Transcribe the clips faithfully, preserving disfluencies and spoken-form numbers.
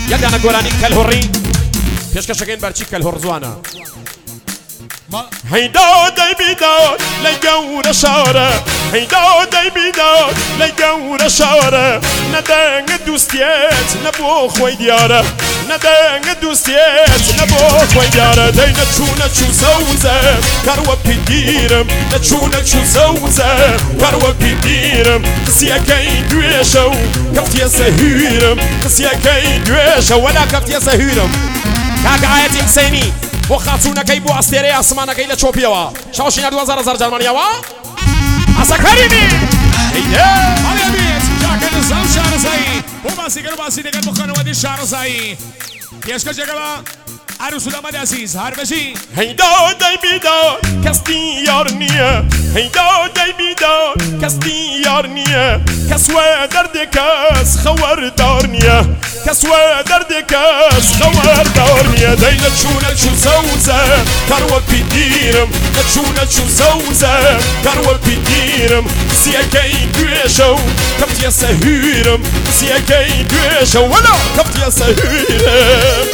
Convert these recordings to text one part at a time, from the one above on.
يلي أنا قولاني كالهوري فيش كشكين برشي كالهورزوانا هيدا داي بيدا ليجور شارة هيدا داي بيدا ليجور شارة ندان دوستيات نبو خوي ديارة ندان دوستيات نبو خوي ديارة داي نتشو نتشو سوزة كاروا بيديرم نتشو نتشو سوزة كاروا بيديرم نسيا كاين دويشو كفتي سهيرم نسيا كاين دويشو ولا كفتي سهيرم كاك آياتي حسيني بو خاتونا كي بو استيري اسمانا كي لتشوبيوا شاوشينا دوازار زار جرمانيوا اسا كريمي هيدا علي بيت جاك النظام شهر زي بو باسي كانوا باسي دقل بخانوا ودي الشهر زي يشكا جاكبا عروس الأمد عزيز هاربشي هيدا داي بيدا كستي يارنيا هيدا داي بيدا كستي يارنيا كسوة درد كاس خوار دارنيا كسوة درد كاس خوار دارنيا داي نتشو نتشو سوزة كاروا بيديرم نتشو نتشو سوزة كاروا بيديرم سيا كاين دويشو كفت يا سهيرم سيا كاين دويشو ولا كفت يا سهيرم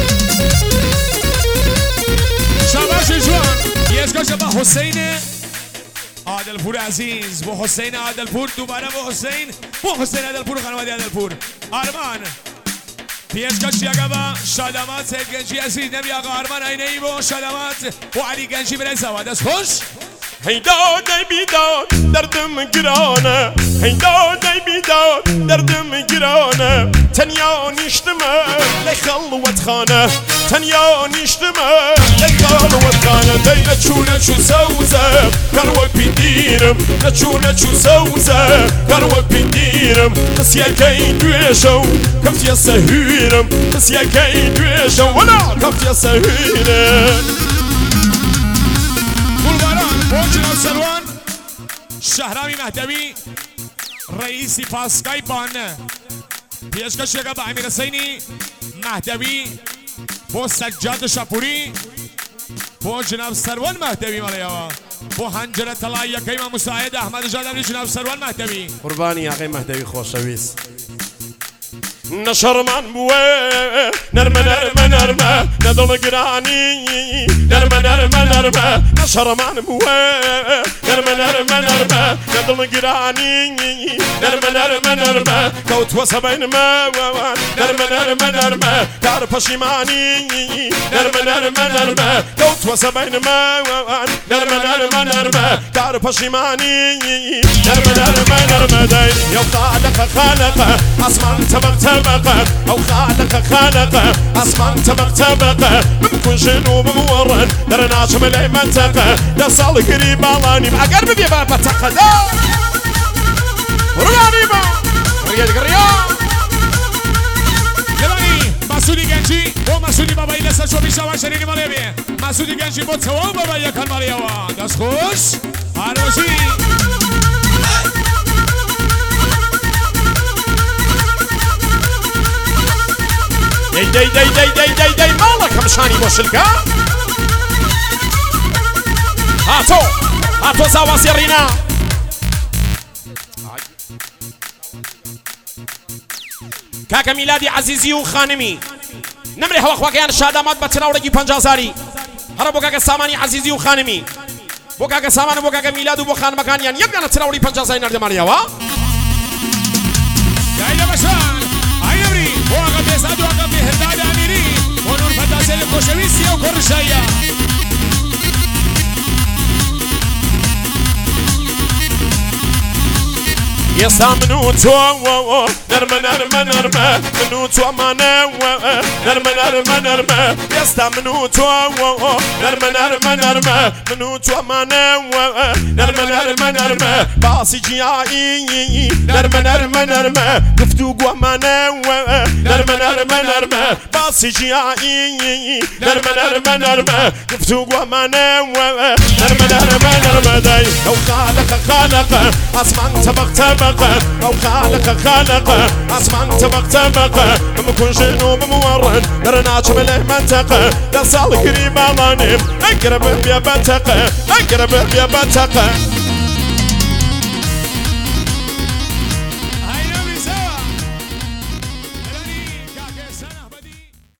شباش جوان يشكا شبا حسين عادلپور عزیز بو حسین عادلپور دوباره بو حسین بو حسین عادلپور خانواده عادلپور آرمان پیشکش یگبا شادمات سید گنجی عزیز نبی آقا آرمان اینه ای بو شادمات بو علی گنجی برای زواد از خوش هيدا داي بيدا دردم جرانه هيدا داي بيدا دردم جرانه تنيا نشتمه لخلوة خانه تنيا نشتمه لخلوة خانه داي نتشو نتشو سوزه كاروا بيديرم نتشو نتشو سوزه كاروا بيديرم نسيا كاين دويشو كفت يا سهيرم نسيا كاين دويشو ولا كفت يا سهيرم موجنا سلوان شهرامي مهدوي رئيسي باسكاي بان پیشکش یگا با امیر حسینی مهدوی بو سجاد شاپوری بو جناب سروان مهدوی ماليوا بو هنجره طلایی کیما مساعد احمد جادری جناب سروان مهدوی قربانی آقای مهدوی خوشویس نشرمان بوه نرمه نرمه نرمه ندل گرانی نرمه نرمه نرمه نشرمان بوه نرمه نرمه نرمه ندل گرانی نرمه نرمه نرمه کوت وسبین ما نرمه نرمه نرمه دار پشیمانی نرمه نرمه نرمه کوت وسبین ما نرمه نرمه نرمه دار پشیمانی نرمه نرمه نرمه دای یو خالق خالق اسمان تبق تبقى أو خالق خالق أسمان تبق تبقى بمكن جنوب مورن درناش ملي منطقة دا صال قريب علاني أقرب بيبا بتقى دا رواني با ريال قريا يلاني مسعودي گنجي و مسعودي بابا إلسا شو بيشا وشريني مالي بي مسعودي گنجي بو تسوان بابا يكن مالي وا دست خوش هاروشي داي داي داي داي داي داي داي مالك مشاني بوشلكا هاتو هاتو زاوا سيرينا كاكا ميلادي عزيزي وخانمي نمري هوا خواكيان شادامات بتناورجي پنجازاري هربو كاكا ساماني عزيزي وخانمي بو كاكا سامان بو كاكا ميلاد وبو خان مكانيان يبقى نتناوري پنجازاري نرد ماليا وا جاي لبشان عيبري واقف يسعد واقف هرداد اميري ونور فتاسل كوشويسيا وكورشايا يسا منو تو نرمى نرمى نرمى منو تو مانا نرمى نرمى نرمى يسا منو تو نرمى نرمى نرمى منو تو مانا نرمى نرمى نرمى باسي جيائي نرمى نرمى نرمى قفتو قوانا نرمى نرمى نرمى باسي جيائي نرمى نرمى نرمى قفتو قوانا نرمى نرمى نرمى داي لو خالق خالق اسمان تبق تبق أو خالق خالق أسمان تبق تبق مكون جنوب مورن درناش ملي منطقة دا صال قريب علاني أقرب بيا بنتقة أقرب بيا بنتقة